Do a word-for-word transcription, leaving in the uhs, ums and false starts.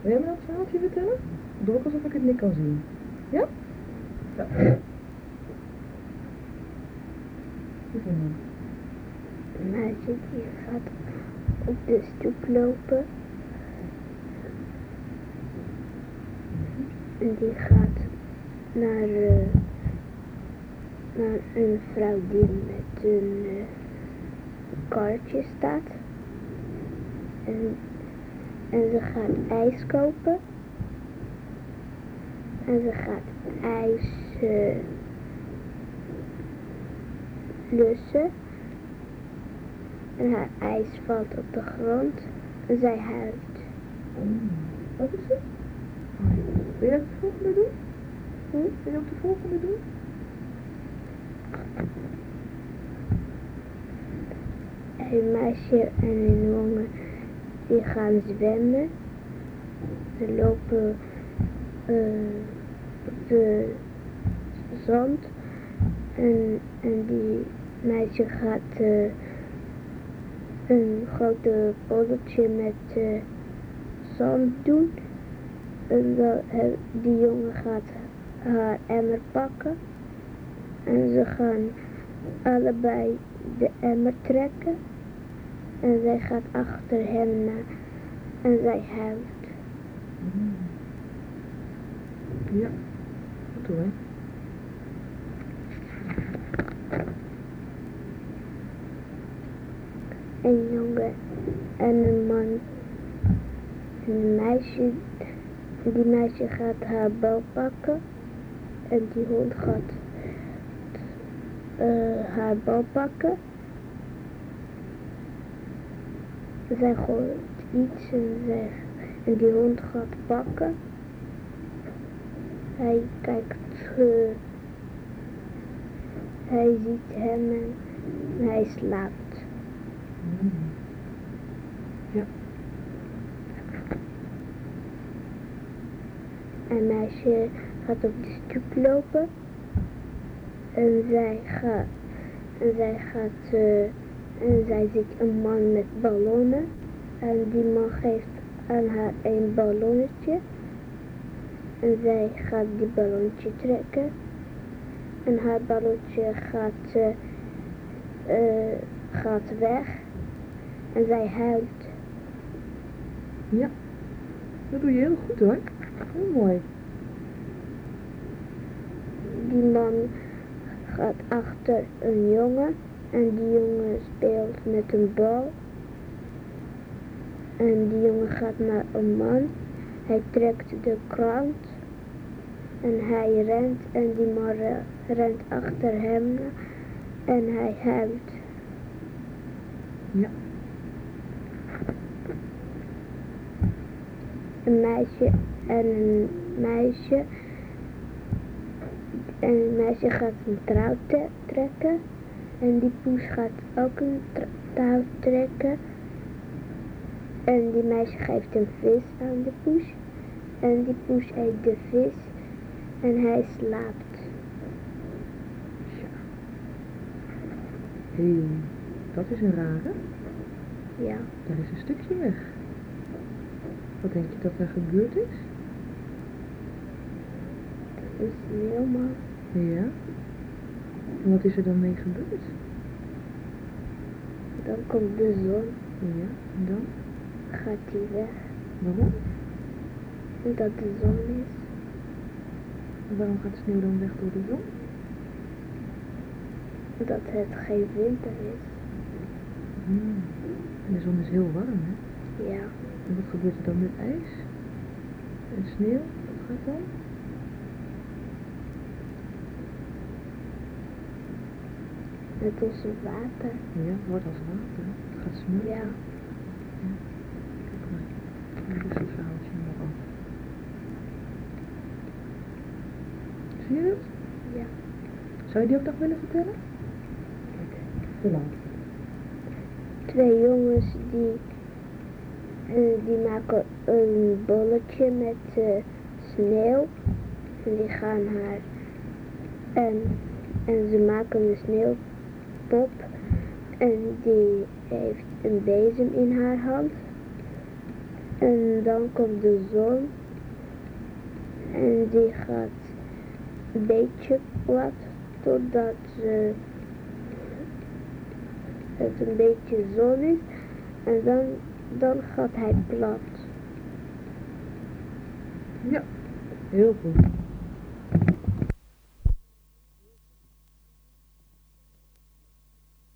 Wil jij me dat verhaaltje vertellen? Doe ook alsof ik het niet kan zien. Ja? Ja. Een meisje die gaat op de stoep lopen. En die gaat naar, uh, naar een vrouw die met een uh, karretje staat. En, en ze gaat ijs kopen. En ze gaat ijs uh, lussen. En haar ijs valt op de grond. En zij huilt. Mm. Wat is het? Wil je ook de volgende doen? Hm? Wil je ook de volgende doen? Een meisje en een jongen die gaan zwemmen. Ze lopen uh, op de zand. En, en die meisje gaat uh, een grote bolletje met uh, zand doen. En dan, die jongen gaat haar emmer pakken. En ze gaan allebei de emmer trekken. En zij gaat achter hem na. En zij huilt. Mm. Ja, goed hoor. Een jongen en een man en een meisje. Die meisje gaat haar bal pakken. En die hond gaat uh, haar bal pakken. Zij gooit iets en, zij, en die hond gaat pakken. Hij kijkt, uh, hij ziet hem en hij slaapt. Mm. Ja. Een meisje gaat op de stoep lopen. En zij gaat, en zij gaat, uh, en zij ziet een man met ballonnen. En die man geeft aan haar een ballonnetje. En zij gaat die ballonnetje trekken. En haar ballonnetje gaat, uh, uh, gaat weg. En zij huilt. Ja, dat doe je heel goed hoor. Heel mooi. Die man gaat achter een jongen. En die jongen speelt met een bal. En die jongen gaat naar een man. Hij trekt de krant. En hij rent. En die man rent achter hem. En hij huilt. Ja. Een meisje en een meisje. En een meisje gaat een touw te trekken. En die poes gaat ook een touw trekken. En die meisje geeft een vis aan de poes. En die poes eet de vis. En hij slaapt. Ja. Hé, hey, dat is een rare. Ja. Daar is een stukje weg. Wat denk je dat er gebeurd is? Dat is helemaal. Ja. En wat is er dan mee gebeurd? Dan komt de zon. Ja, en dan? Gaat hij weg. Waarom? Omdat de zon is. En waarom gaat de sneeuw dan weg door de zon? Omdat het geen winter is. Hmm. En de zon is heel warm, hè? Ja. En wat gebeurt er dan met ijs? En sneeuw? Wat gaat dan? Net als water. Ja, het wordt als water. Het gaat smelten. Ja. Ja. Kijk maar. Hier is het verhaaltje nog af. Zie je dat? Ja. Zou je die ook nog willen vertellen? Oké, te laat. Twee jongens die, uh, die maken een bolletje met uh, sneeuw. En die gaan haar. En, en ze maken een sneeuwpop. En die heeft een bezem in haar hand. En dan komt de zon. En die gaat een beetje plat totdat uh, het een beetje zon is. En dan, dan gaat hij plat. Ja, heel goed.